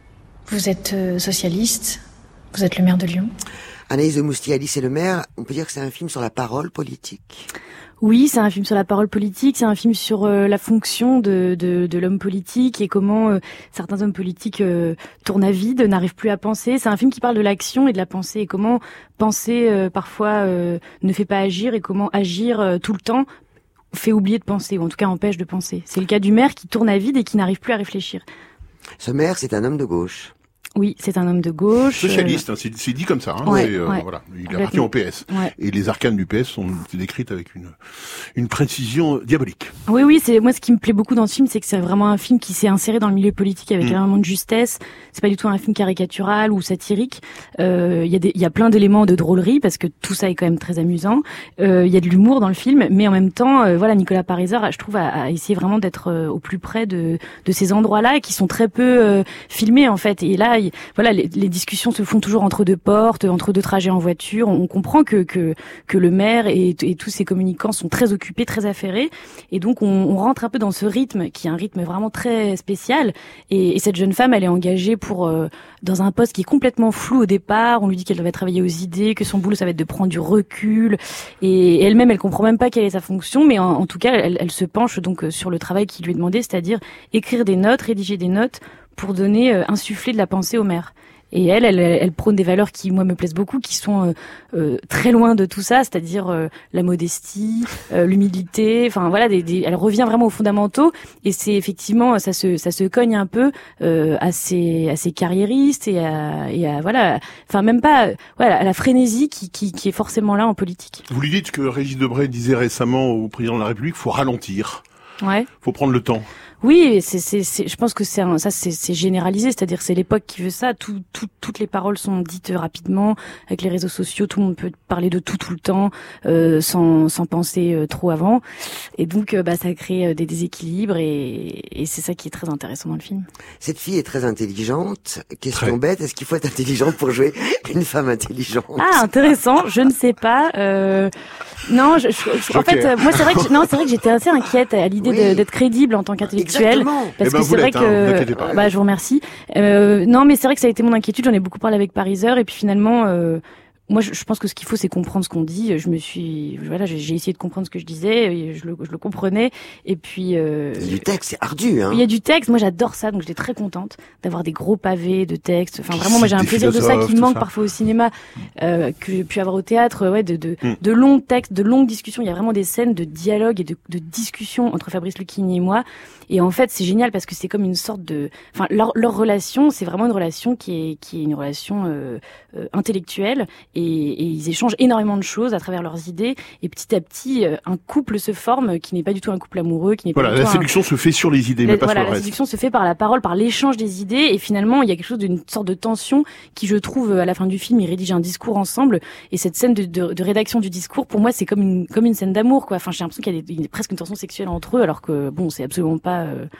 vous êtes socialiste, vous êtes le maire de Lyon. Anaïs de Moustier, Alice et le maire, on peut dire que c'est un film sur la parole politique. Oui, c'est un film sur la parole politique, c'est un film sur euh, la fonction de, de, de l'homme politique et comment euh, certains hommes politiques euh, tournent à vide, n'arrivent plus à penser. C'est un film qui parle de l'action et de la pensée et comment penser euh, parfois euh, ne fait pas agir et comment agir euh, tout le temps fait oublier de penser ou en tout cas empêche de penser. C'est le cas du maire qui tourne à vide et qui n'arrive plus à réfléchir. Ce maire, c'est un homme de gauche. Oui, c'est un homme de gauche. Socialiste, euh... hein, c'est, c'est dit comme ça. Hein, ouais, c'est, euh, ouais, voilà, il appartient au P S. Ouais. Et les arcanes du P S sont décrites avec une une précision diabolique. Oui, oui, c'est moi ce qui me plaît beaucoup dans ce film, c'est que c'est vraiment un film qui s'est inséré dans le milieu politique avec mmh. énormément de justesse. C'est pas du tout un film caricatural ou satirique. Il euh, y a des, il y a plein d'éléments de drôlerie parce que tout ça est quand même très amusant. Il euh, y a de l'humour dans le film, mais en même temps, euh, voilà, Nicolas Pariser, je trouve, a, a essayé vraiment d'être euh, au plus près de de ces endroits-là qui sont très peu euh, filmés en fait. Et là, il, voilà, les les discussions se font toujours entre deux portes, entre deux trajets en voiture. On comprend que que que le maire et, et tous ses communicants sont très occupés, très affairés, et donc on, on rentre un peu dans ce rythme qui est un rythme vraiment très spécial. Et, et cette jeune femme, elle est engagée pour euh, dans un poste qui est complètement flou au départ. On lui dit qu'elle devait travailler aux idées, que son boulot ça va être de prendre du recul, et elle-même elle comprend même pas quelle est sa fonction, mais en, en tout cas elle, elle se penche donc sur le travail qui lui est demandé, c'est-à-dire écrire des notes, rédiger des notes pour donner, euh, insuffler de la pensée au maire. Et elle, elle, elle prône des valeurs qui, moi, me plaisent beaucoup, qui sont euh, euh, très loin de tout ça, c'est-à-dire euh, la modestie, euh, l'humilité. Enfin, voilà, des, des, elle revient vraiment aux fondamentaux. Et c'est effectivement, ça se, ça se cogne un peu euh, à ces, à ces carriéristes et à, et à voilà, enfin même pas, voilà, à la frénésie qui, qui, qui est forcément là en politique. Vous lui dites que Régis Debray disait récemment au président de la République, faut ralentir. Ouais. Faut prendre le temps. Oui, c'est, c'est, c'est, je pense que c'est un, ça, c'est, c'est généralisé, c'est-à-dire c'est l'époque qui veut ça. Tout, tout, toutes les paroles sont dites rapidement avec les réseaux sociaux. Tout le monde peut parler de tout tout le temps, euh, sans, sans penser euh, trop avant. Et donc, euh, bah, ça crée des déséquilibres et, et c'est ça qui est très intéressant dans le film. Cette fille est très intelligente. Question très. bête, est-ce qu'il faut être intelligent pour jouer une femme intelligente? Ah, intéressant. Je ne sais pas. Euh... Non, je, je, je, en fait, euh, moi, c'est vrai que non, c'est vrai que j'étais assez inquiète à l'idée oui. de, d'être crédible en tant qu'intellectuelle. Exactement. Parce eh ben que c'est vrai que, pas, bah, je vous remercie. Euh, non, mais c'est vrai que ça a été mon inquiétude. J'en ai beaucoup parlé avec Pariser et puis finalement, euh, moi, je, je pense que ce qu'il faut, c'est comprendre ce qu'on dit. Je me suis, voilà, j'ai, j'ai essayé de comprendre ce que je disais. Et je le, je le comprenais. Et puis, euh, il y a du texte, c'est ardu, hein. Il y a du texte. Moi, j'adore ça, donc j'étais très contente d'avoir des gros pavés de texte. Enfin, vraiment, moi, j'ai un plaisir de ça qui me manque ça. parfois au cinéma, euh, que j'ai pu avoir au théâtre. Ouais, de, de, mm. de longs textes, de longues discussions. Il y a vraiment des scènes de dialogue et de, de discussion entre Fabrice Lucchini et moi. Et en fait, c'est génial parce que c'est comme une sorte de, enfin, leur, leur relation, c'est vraiment une relation qui est, qui est une relation euh, euh, intellectuelle, et, et ils échangent énormément de choses à travers leurs idées. Et petit à petit, euh, un couple se forme qui n'est pas du tout un couple amoureux, qui n'est voilà, pas du tout tout. Voilà, la séduction un... se fait sur les idées, la, mais pas voilà, sur le reste. La séduction se fait par la parole, par l'échange des idées, et finalement, il y a quelque chose d'une sorte de tension qui, je trouve, à la fin du film, ils rédigent un discours ensemble, et cette scène de, de, de rédaction du discours, pour moi, c'est comme une, comme une scène d'amour, quoi. Enfin, j'ai l'impression qu'il y a, des, il y a presque une tension sexuelle entre eux, alors que bon, c'est absolument pas. Euh,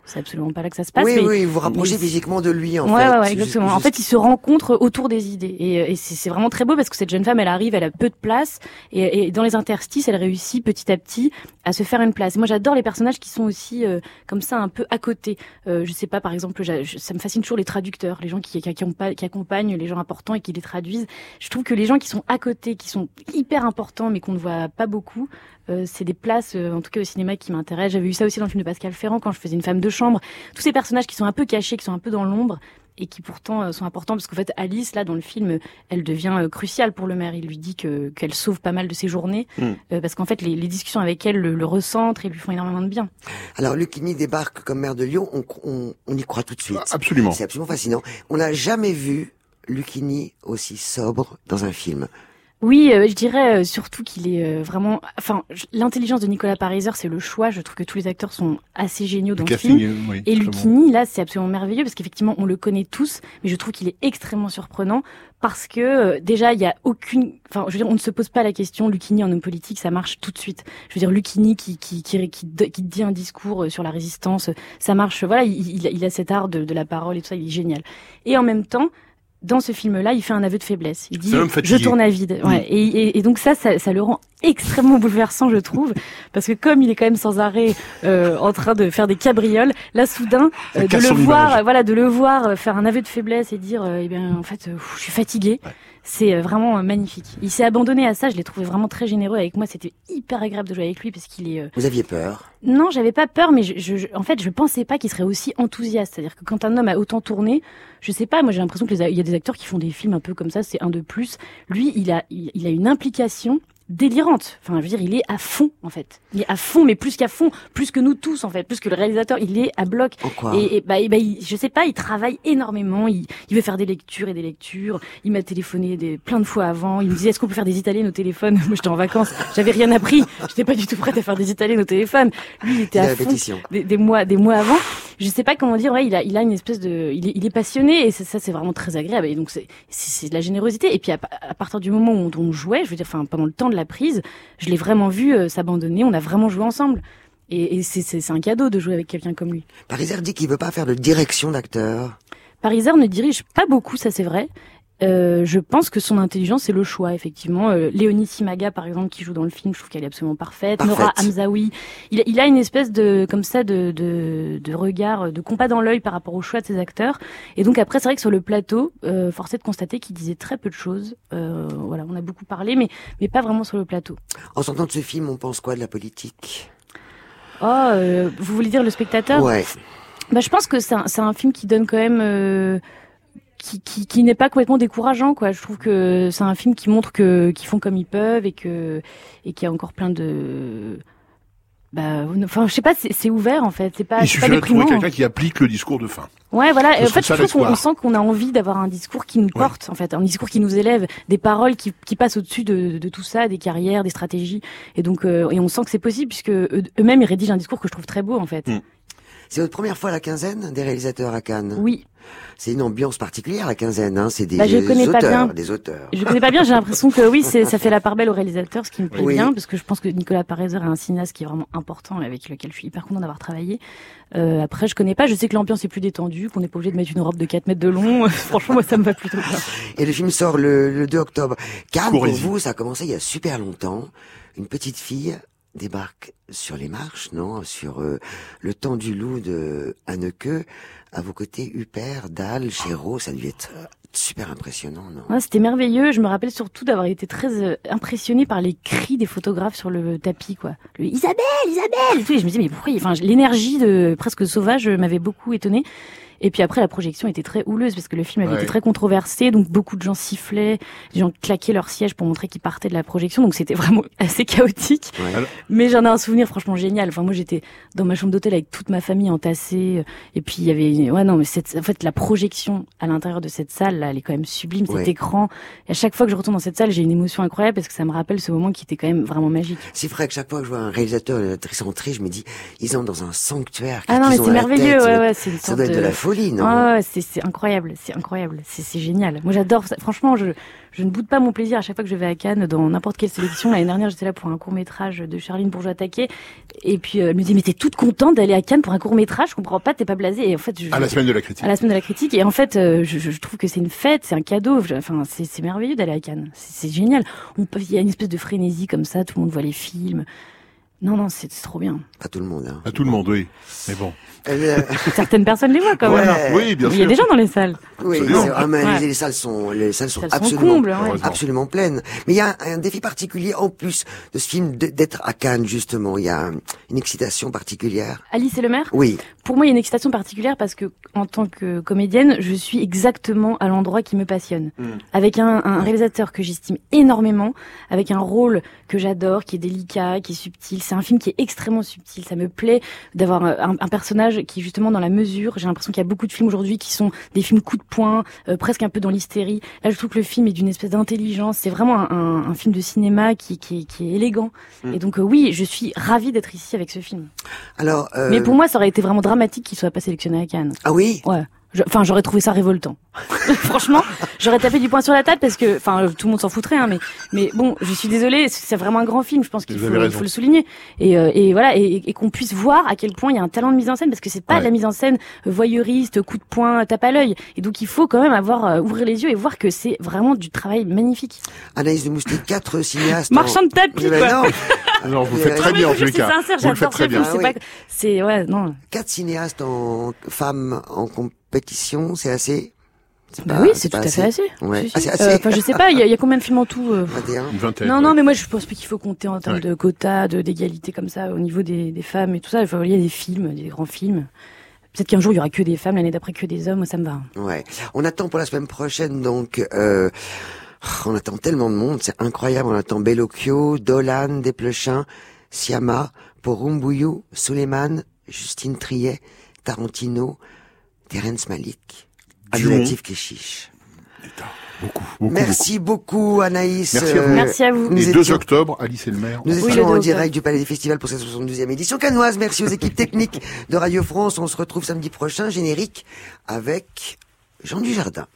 c'est absolument pas là que ça se passe. Oui, mais, oui, vous rapprochez mais... physiquement de lui, en ouais, fait. Ouais, ouais, exactement. Juste... En fait, ils se rencontrent autour des idées. Et, et c'est, c'est vraiment très beau parce que cette jeune femme, elle arrive, elle a peu de place. Et, et dans les interstices, elle réussit petit à petit à se faire une place. Moi, j'adore les personnages qui sont aussi euh, comme ça, un peu à côté. Euh, je sais pas, par exemple, je, ça me fascine toujours les traducteurs, les gens qui, qui, qui, qui accompagnent les gens importants et qui les traduisent. Je trouve que les gens qui sont à côté, qui sont hyper importants, mais qu'on ne voit pas beaucoup, Euh, c'est des places, euh, en tout cas au cinéma, qui m'intéressent. J'avais vu ça aussi dans le film de Pascal Ferrand quand je faisais Une femme de chambre. Tous ces personnages qui sont un peu cachés, qui sont un peu dans l'ombre et qui pourtant euh, sont importants parce qu'en fait Alice, là dans le film, elle devient euh, cruciale pour le maire. Il lui dit que qu'elle sauve pas mal de ses journées mm. euh, parce qu'en fait les, les discussions avec elle le, le recentrent et lui font énormément de bien. Alors Lucchini débarque comme maire de Lyon, on, on, on y croit tout de suite. Absolument. C'est absolument fascinant. On n'a jamais vu Lucchini aussi sobre dans un film. Oui, euh, je dirais euh, surtout qu'il est euh, vraiment... Enfin, je, l'intelligence de Nicolas Pariser, c'est le choix. Je trouve que tous les acteurs sont assez géniaux dans le, le film. Euh, oui, et Lucchini, là, c'est absolument merveilleux parce qu'effectivement, on le connaît tous, mais je trouve qu'il est extrêmement surprenant parce que euh, déjà, il y a aucune... Enfin, je veux dire, on ne se pose pas la question. Lucchini en homme politique, ça marche tout de suite. Je veux dire, Lucchini qui qui qui qui, qui dit un discours sur la résistance, ça marche. Voilà, il, il, il a cet art de, de la parole et tout ça, il est génial. Et en même temps, dans ce film-là, il fait un aveu de faiblesse. Il dit « je tourne à vide ouais. ». Et, et, et donc ça, ça, ça le rend extrêmement bouleversant, je trouve, parce que comme il est quand même sans arrêt euh, en train de faire des cabrioles, là soudain, euh, de le voir, euh, voilà, de le voir euh, faire un aveu de faiblesse et dire euh, « eh bien, en fait, euh, je suis fatigué ouais. ». C'est vraiment magnifique. Il s'est abandonné à ça, je l'ai trouvé vraiment très généreux avec moi. C'était hyper agréable de jouer avec lui parce qu'il est... Euh... Vous aviez peur ? Non, j'avais pas peur, mais je, je, en fait, je pensais pas qu'il serait aussi enthousiaste. C'est-à-dire que quand un homme a autant tourné, je sais pas, moi j'ai l'impression qu'il y a des acteurs qui font des films un peu comme ça, c'est un de plus. Lui, il a, il, il a une implication délirante. Enfin, je veux dire, il est à fond, en fait. Il est à fond, mais plus qu'à fond, plus que nous tous, en fait, plus que le réalisateur, il est à bloc. Quoi et, et bah, et bah il, je sais pas, il travaille énormément, il, il veut faire des lectures et des lectures. Il m'a téléphoné des, plein de fois avant. Il me disait, est-ce qu'on peut faire des italiennes au téléphone? Moi, j'étais en vacances, j'avais rien appris. J'étais pas du tout prête à faire des italiennes au téléphone. Lui, il était à fond des, des mois, des mois avant. Je sais pas comment dire, ouais, il a, il a une espèce de, il est, il est passionné et ça, ça c'est vraiment très agréable. Et donc, c'est, c'est, c'est de la générosité. Et puis, à, à partir du moment où on jouait, je veux dire, enfin, pendant le temps de la prise, je l'ai vraiment vu euh, s'abandonner, on a vraiment joué ensemble. Et, et c'est, c'est, c'est un cadeau de jouer avec quelqu'un comme lui. Pariser dit qu'il veut pas faire de direction d'acteur. Pariser ne dirige pas beaucoup, ça c'est vrai. Euh, je pense que son intelligence, c'est le choix, effectivement. Euh, Léonie Simaga, par exemple, qui joue dans le film, je trouve qu'elle est absolument parfaite. parfaite. Nora Hamzaoui, il, il a une espèce de, comme ça, de, de, de regard, de compas dans l'œil par rapport au choix de ses acteurs. Et donc après, c'est vrai que sur le plateau, euh, force est de constater qu'il disait très peu de choses. Euh, voilà, on a beaucoup parlé, mais, mais pas vraiment sur le plateau. En sortant de ce film, on pense quoi de la politique? Oh, euh, vous voulez dire le spectateur? Ouais. Bah, je pense que c'est un, c'est un film qui donne quand même... Euh, Qui, qui, qui n'est pas complètement décourageant, quoi. Je trouve que c'est un film qui montre que qu'ils font comme ils peuvent et que et qu'il y a encore plein de bah enfin je sais pas, c'est, c'est ouvert en fait, c'est pas il c'est pas déprimant. Il suffit de trouver quelqu'un qui applique le discours de fin. Ouais, voilà. Et en fait, je trouve qu'on on sent qu'on a envie d'avoir un discours qui nous porte, ouais. en fait, un discours qui nous élève, des paroles qui, qui passent au-dessus de, de tout ça, des carrières, des stratégies. Et donc, euh, et on sent que c'est possible puisque eux-mêmes ils rédigent un discours que je trouve très beau, en fait. Mm. C'est votre première fois à la quinzaine des réalisateurs à Cannes? Oui. C'est une ambiance particulière, la quinzaine, hein. C'est des, bah, je connais auteurs, pas bien. des auteurs. Je connais pas bien, j'ai l'impression que oui, c'est, ça fait la part belle aux réalisateurs, ce qui me plaît oui. bien, parce que je pense que Nicolas Pariser est un cinéaste qui est vraiment important et avec lequel je suis hyper content d'avoir travaillé. Euh, après, je connais pas, je sais que l'ambiance est plus détendue, qu'on n'est pas obligé de mettre une robe de quatre mètres de long. Franchement, moi, ça me va plutôt bien. Et le film sort le, le deux octobre. Cannes, pour vous, ça a commencé il y a super longtemps. Une petite fille débarque sur les marches, non, sur euh, le temps du loup de Haneke, à vos côtés, Huppert, Dahl, Chéreau, ça devait être super impressionnant, non? Ouais, c'était merveilleux. Je me rappelle surtout d'avoir été très euh, impressionnée par les cris des photographes sur le tapis, quoi. Le Isabelle, Isabelle, et tout. Et je me disais mais pourquoi? Enfin, l'énergie de presque sauvage m'avait beaucoup étonnée. Et puis après, la projection était très houleuse parce que le film avait ouais. été très controversé, donc beaucoup de gens sifflaient, les gens claquaient leur siège pour montrer qu'ils partaient de la projection, donc c'était vraiment assez chaotique. Ouais. Mais j'en ai un souvenir franchement génial. Enfin, moi, j'étais dans ma chambre d'hôtel avec toute ma famille entassée, et puis il y avait, ouais, non, mais cette, en fait, la projection à l'intérieur de cette salle, là, elle est quand même sublime, cet ouais. écran. Et à chaque fois que je retourne dans cette salle, j'ai une émotion incroyable parce que ça me rappelle ce moment qui était quand même vraiment magique. C'est vrai que chaque fois que je vois un réalisateur, une actrice entrer, je me dis, ils entrent dans un sanctuaire. Ah non, mais c'est merveilleux, tête, ouais, ouais, c'est une ça sorte doit être de, de la folie. folie, non? Ah, c'est, c'est incroyable, c'est incroyable, c'est, c'est génial. Moi, j'adore ça. Franchement, je, je ne boude pas mon plaisir à chaque fois que je vais à Cannes dans n'importe quelle sélection. L'année dernière, j'étais là pour un court-métrage de Charline Bourgeois-Taquet. Et puis, euh, elle me dit, mais t'es toute contente d'aller à Cannes pour un court-métrage? Je comprends pas, t'es pas blasée. Et en fait, je, à la semaine de la critique. À la semaine de la critique. Et en fait, euh, je, je trouve que c'est une fête, c'est un cadeau. Enfin, c'est, c'est merveilleux d'aller à Cannes. C'est, c'est génial. On peut, il y a une espèce de frénésie comme ça, tout le monde voit les films. Non, non, c'est, c'est trop bien. Pas tout le monde, hein. Pas tout le monde, oui. Mais bon. Euh... Certaines personnes les voient quand ouais. même. Oui, bien sûr. Il y a des gens dans les salles. Oui, c'est vrai, mais ouais. les, les salles sont, les salles sont salles absolument, sont combles, ouais. absolument pleines. Mais il y a un, un défi particulier en plus de ce film de, d'être à Cannes justement. Il y a une excitation particulière. Alice et le maire. Oui. Pour moi, il y a une excitation particulière parce que en tant que comédienne, je suis exactement à l'endroit qui me passionne. Mm. Avec un, un réalisateur que j'estime énormément, avec un rôle que j'adore, qui est délicat, qui est subtil. C'est un film qui est extrêmement subtil. Ça me plaît d'avoir un, un personnage qui est justement dans la mesure. J'ai l'impression qu'il y a beaucoup de films aujourd'hui qui sont des films coup de poing, euh, presque un peu dans l'hystérie. Là, je trouve que le film est d'une espèce d'intelligence. C'est vraiment un, un, un film de cinéma qui, qui, qui est élégant. Mm. Et donc, euh, oui, je suis ravie d'être ici avec ce film. Alors, euh... mais pour moi, ça aurait été vraiment dramatique qu'il soit pas sélectionné à Cannes. Ah oui? Ouais. Enfin, j'aurais trouvé ça révoltant. Franchement, j'aurais tapé du poing sur la table parce que, enfin, tout le monde s'en foutrait, hein, mais, mais bon, je suis désolée, c'est vraiment un grand film. Je pense qu'il faut, il faut le souligner. Et, euh, et voilà, et, et qu'on puisse voir à quel point il y a un talent de mise en scène, parce que c'est pas ouais. de la mise en scène voyeuriste, coup de poing, tape à l'œil. Et donc, il faut quand même avoir euh, ouvrir les yeux et voir que c'est vraiment du travail magnifique. Anaïs de Moustique, quatre cinéastes. Marchand de tapis. Mais non. Alors, vous faites très bien en tous les cas. C'est sincère, j'adore ce film. C'est pas, c'est ouais, non. Quatre cinéastes en femmes en compétition, c'est assez. C'est bah pas, oui, c'est, c'est tout à fait assez. Ouais. Si, si. Ah, c'est assez. Euh, enfin, je sais pas, il y, y a combien de films en tout euh... vingt et un. Une vingtaine. Non, ouais. non, mais moi je pense pas qu'il faut compter en termes ouais. de quotas, de d'égalité comme ça au niveau des, des femmes et tout ça. Enfin, il y a des films, des grands films. Peut-être qu'un jour il y aura que des femmes, l'année d'après que des hommes. Moi, ça me va. Ouais. On attend pour la semaine prochaine donc. Euh... On attend tellement de monde, c'est incroyable. On attend Bellocchio, Dolan, Desplechin, Sciamma, Porumbouyou, Suleiman, Justine Triet, Tarantino, Terrence Malick, Abdelatif Kechiche. Beaucoup, beaucoup, Merci beaucoup, beaucoup Anaïs. Merci à vous. Euh, Merci à vous. Et deux octobre, Alice et le maire. Nous oui, étions en deux direct du Palais des Festivals pour cette soixante-douzième édition cannoise. Merci aux équipes techniques de Radio France. On se retrouve samedi prochain, générique, avec Jean Dujardin.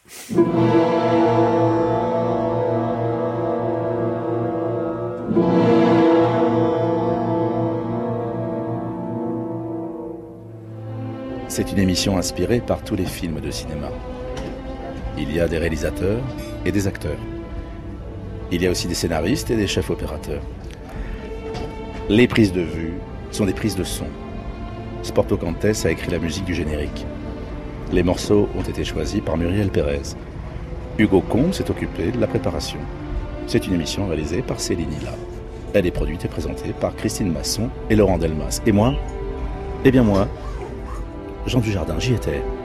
C'est une émission inspirée par tous les films de cinéma. Il y a des réalisateurs et des acteurs. Il y a aussi des scénaristes et des chefs opérateurs. Les prises de vue sont des prises de son. Sporto Cantes a écrit la musique du générique. Les morceaux ont été choisis par Muriel Pérez. Hugo Combe s'est occupé de la préparation. C'est une émission réalisée par Céline Hilla. Elle est produite et présentée par Christine Masson et Laurent Delmas. Et moi, eh bien moi, Jean Dujardin, j'y étais.